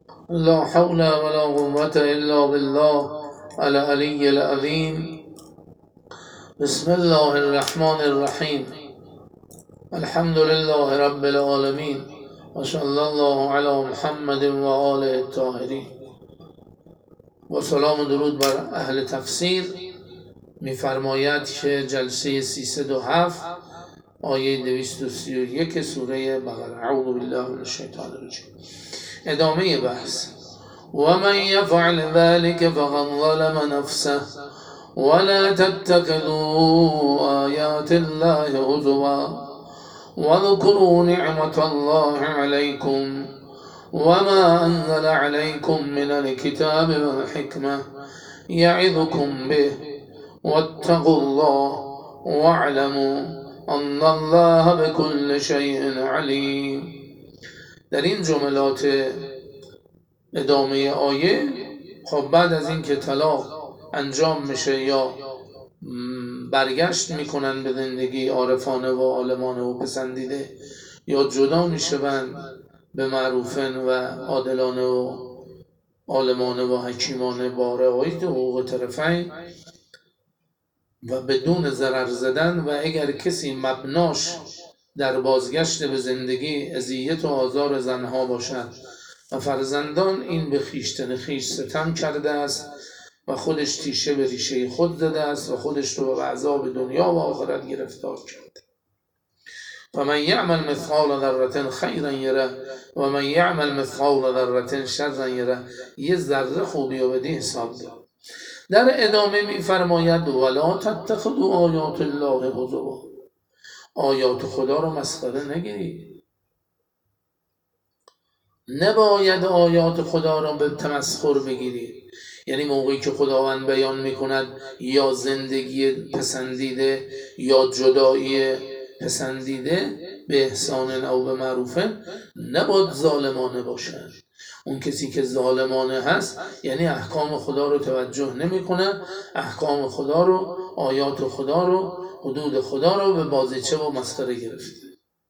لا حول ولا قوة إلا بالله العلي العظيم. بسم الله الرحمن الرحيم. الحمد لله رب العالمين و صلی الله علی محمد و آله الطاهرین. و سلام و درود بر اهل تفسیر. می‌فرماید که جلسه 307 آیه 231 سوره بقره. اعوذ بالله من الشیطان الرجیم. ادامه بحث. ومن يفعل ذلك فقد ظلم نفسه ولا تتخذوا آيات الله هزوا واذكروا نعمة الله عليكم وما أنزل عليكم من الكتاب والحكمة يعظكم به واتقوا الله واعلموا أن الله بكل شيء عليم. در این جملات ادامه آیه، خب بعد از این که طلاق انجام میشه یا برگشت میکنن به زندگی عارفانه و عالمانه و پسندیده یا جدا میشوند به معروفن و عادلانه و عالمانه و حکیمانه با رعایت حقوق طرفین و بدون ضرر زدن، و اگر کسی مبناش در بازگشت به زندگی اذیت و آزار زنها باشد و فرزندان، این به خویشتن خویش ستم کرده است و خودش تیشه به ریشه خود زده است و خودش رو به عذاب دنیا و آخرت گرفتار کرده. و من یعمل مثقال ذره خیرا یره و من یعمل مثقال ذره شرا یره. یه ذره خوبی و بدی حساب دار. در ادامه می‌فرماید ولا تتخذوا آیات الله هزوا. آیات خدا رو مسخره نگیرید. نباید آیات خدا را به تمسخر بگیرید. یعنی موقعی که خداوند بیان میکند یا زندگی پسندیده یا جدایی پسندیده به احسان او به معروفه، نباید ظالمانه باشد. اون کسی که ظالمانه هست یعنی احکام خدا رو توجه نمیکنه، احکام خدا رو، آیات خدا رو، حدود خدا رو به بازیچه و مسخره گرفته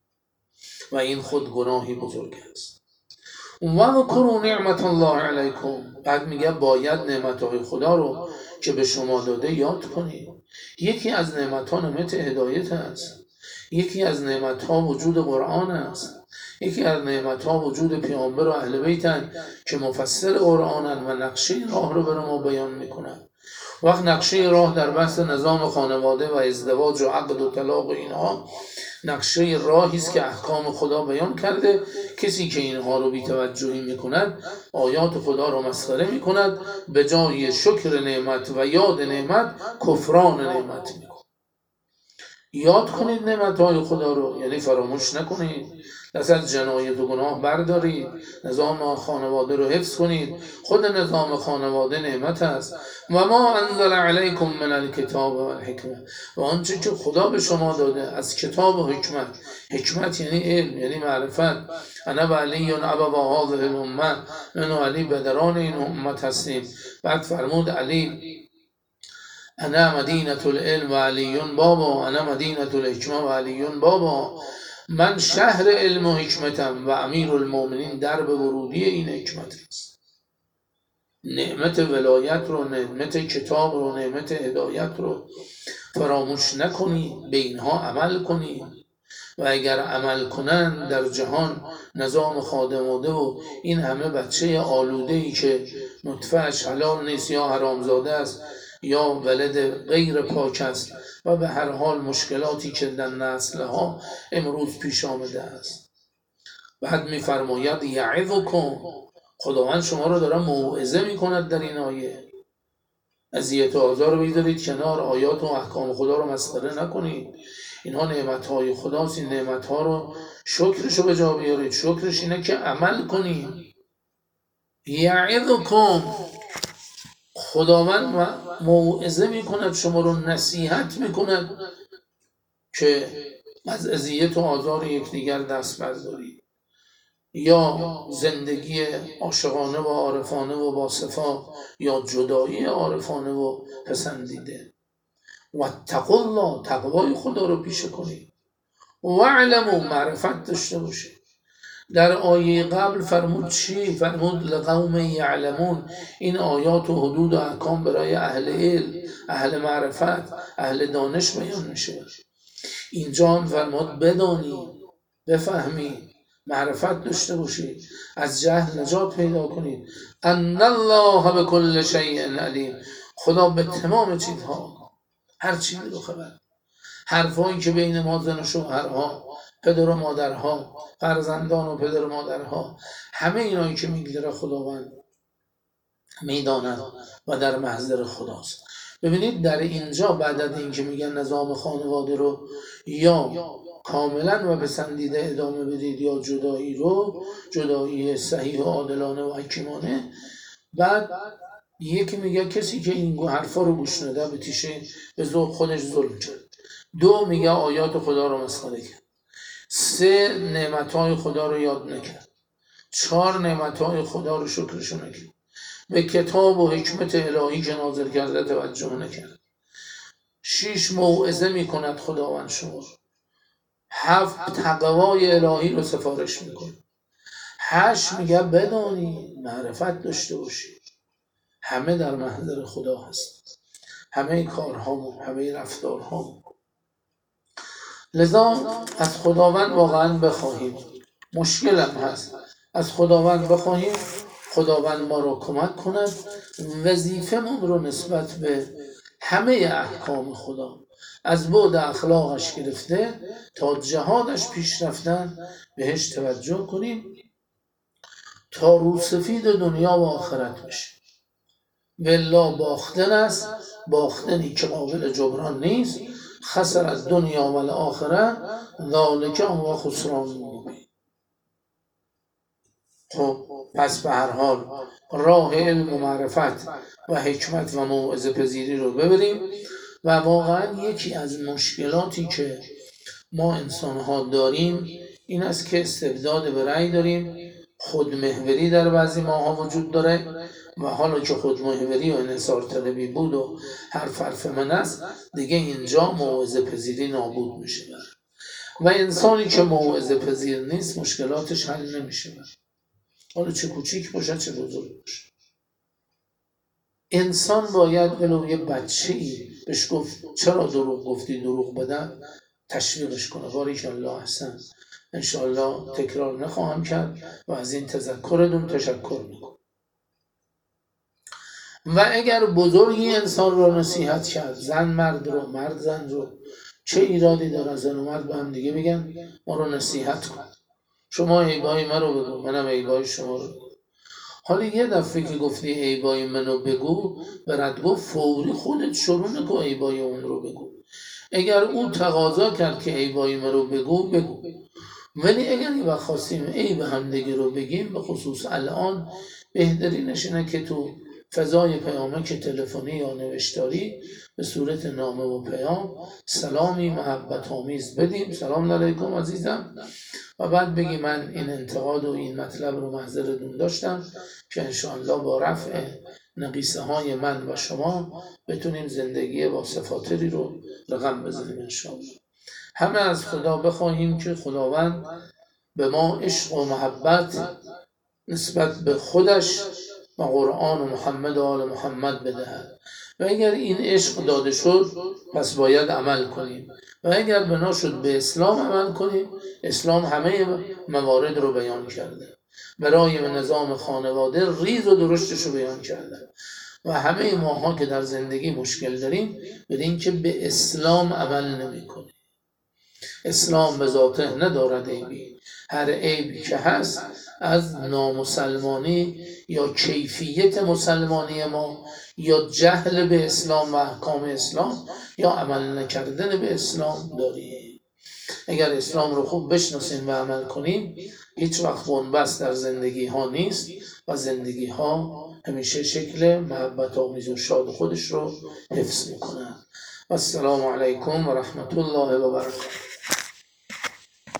و این خود گناهی بزرگ است. و اذکروا نعمت الله علیکم. بعد میگه باید نعمتهای خدا رو که به شما داده یاد کنید. یکی از نعمتها نعمت هدایت است. یکی از نعمتها وجود قرآن است. یکی از نعمتها وجود پیامبر و اهل بیتن که مفسر قرآنن و نقشه راه رو برای ما بیان میکنن. وقت نقشه راه در بحث نظام خانواده و ازدواج و عقد و طلاق و اینها، نقشه راهی است که احکام خدا بیان کرده. کسی که اینها رو بی‌توجهی میکند، آیات خدا رو مسخره میکند، به جای شکر نعمت و یاد نعمت کفران نعمت میکند. یاد کنید نعمتهای خدا رو، یعنی فراموش نکنید، دست از جنایت و گناه بردارید، نظام خانواده رو حفظ کنید. خود نظام خانواده نعمت است. و ما انزل علیکم من الکتاب و الحکمه. و آنچه که خدا به شما داده از کتاب و حکمت. حکمت یعنی علم، یعنی معرفت. انا و علی ابوا هذه الامه. من و علی بدران این امت هستیم. بعد فرمود علی انا مدینة العلم و علی بابا، انا مدینة الحکمه و علی بابا. من شهر علم و حکمتم و امیر المؤمنین درب ورودی این حکمت است. نعمت ولایت رو، نعمت کتاب رو، نعمت هدایت رو فراموش نکنید، به اینها عمل کنید. و اگر عمل کنند در جهان نظام خادماده و این همه بچه آلوده‌ای که نطفه‌اش حلال نیست یا حرامزاده است یا ولد غیر پاک است و به هر حال مشکلاتی که در نسلها امروز پیش آمده است. بعد می‌فرماید یعظکم. خداوند شما رو داره موعظه می‌کند در این آیه. اذیت و آزار رو بگذارید کنار، آیات و احکام خدا رو مسخره نکنید. اینها نعمت‌های خداست. این نعمت‌ها رو شکرشو به جا بیارید. شکرش اینه که عمل کنید. یعظکم. خداوند موعظه میکند، شما رو نصیحت میکند که از اذیت و آزار یکدیگر دست بردارید، یا زندگی عاشقانه و عارفانه و باصفا یا جدایی عارفانه و پسندیده. واتقوا الله. تقوای خدا رو پیشه کنید. واعلموا. معرفت داشته باشید. در آیه قبل فرمود چی؟ فرمود لقوم یعلمون. این آیات و حدود و احکام برای اهل علم، اهل معرفت، اهل دانش بیان میشه. اینجا هم فرمود بدانی، بفهمی، معرفت داشته باشید، از جهل نجات پیدا کنید. ان الله بكل شیء علیم. خدا به تمام چیزها، هر چیزی رو خبر. حرفایی که بین ما زن و شوهرها، پدر و مادرها، فرزندان و پدر و مادرها، همه اینایی که میگذره خداوند میداند و در محضر خداست. ببینید در اینجا بعد از اینکه میگن نظام خانواده رو یا کاملا و پسندیده ادامه بدید یا جدایی رو، جدایی صحیح و عادلانه و حکیمانه، بعد یکی میگه کسی که این حرفا رو گوش نده به تیشه به ذوق خودش ظلم کرد. دو میگه آیات خدا رو مسخره کرد. سه نعمتهای خدا رو یاد نکرد. چهار نعمتهای خدا رو شکرشو نکرد. به کتاب و حکمت الهی که نازل کرده توجه نکرد. 6 موعظه میکند خداوند شما. 7 تقوای الهی رو سفارش میکنه. 8 میگه بدانی، معرفت داشته باشی، همه در محضر خدا هست، همه کارها، همه رفتارها. لذا از خداوند واقعا بخواهیم، مشکل هم هست، از خداوند بخواهیم خداوند ما رو کمک کند، وظیفمون رو نسبت به همه احکام خدا از بعد اخلاقش گرفته تا جهادش پیش رفتن بهش توجه کنیم تا روسفید دنیا و آخرت بشه. والله باختن است، باختنی که قابل جبران نیست. خسر از دنیا و الاخره ذالک هو خسران مبین. خب پس به هر حال راه علم و معرفت و حکمت و موعظه پذیری رو ببریم. و واقعا یکی از مشکلاتی که ما انسانها داریم این است که استبداد به رأی داریم، خودمحوری در بعضی ماها وجود داره و حالا که خودمحوری و انحصار طلبی بود و حرف من است، دیگه اینجا موعظه پذیری نابود میشه. و انسانی که موعظه پذیر نیست مشکلاتش حل نمیشه، حالا چه کوچیک باشه چه بزرگ باشه. انسان باید ولو یه بچه‌ای بهش گفت چرا دروغ گفتی، دروغ بدن، تشویقش کنه. باریکالله احسن، انشاءالله تکرار نخواهم کرد و از این تذکرتون تشکر میکنم. و اگر بزرگی انسان رو نصیحت کرد، زن مرد رو، مرد زن رو، چه ایرادی داره زن و مرد به هم دیگه بگن ما رو نصیحت کن، شما عیبای من رو بگو منم عیبای شما رو بگو. حالا یه دفعه که گفتی عیبای منو بگو، برات گفت فوری خودت شروع نکن عیبای اون رو بگو. اگر او تقاضا کرد که عیبای من رو بگو بگو، ولی اگر یه وقت خواستیم عیب همدیگه رو بگیم، به خصوص الان بهترینش اینه که تو فضای پیامک تلفنی یا نوشتاری به صورت نامه و پیام سلامی محبت آمیز بدیم، سلام علیکم عزیزم، و بعد بگی من این انتقاد و این مطلب رو محضرتون داشتم که انشاءالله با رفع نقیصه های من و شما بتونیم زندگی با صفاتری رو رقم بزنیم انشاءالله. همه از خدا بخواهیم که خداوند به ما عشق و محبت نسبت به خودش و قرآن و محمد و آل محمد بدهد. و اگر این عشق داده شد پس باید عمل کنیم و اگر بنا شد به اسلام عمل کنیم. اسلام همه موارد رو بیان کرده، برای نظام خانواده ریز و درشتش رو بیان کرده و همه ماها که در زندگی مشکل داریم بدین که به اسلام عمل نمی کنیم. اسلام به ذاته ندارد عیبی، هر عیبی که هست از نامسلمانی یا کیفیت مسلمانی ما یا جهل به اسلام و احکام اسلام یا عمل نکردن به اسلام داریم. اگر اسلام رو خوب بشناسیم و عمل کنیم هیچ وقت بنبست در زندگی ها نیست و زندگی ها همیشه شکل محبت آمیز و شاد خودش رو حفظ میکنن. السلام علیکم و رحمت الله و برکاته.